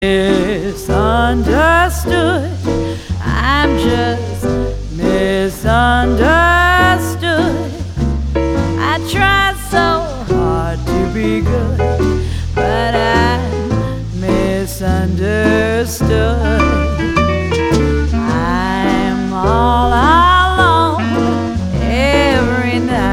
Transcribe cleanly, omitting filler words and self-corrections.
Misunderstood. I'm just misunderstood. I try so hard to be good, but I'm misunderstood. I'm all alone every night.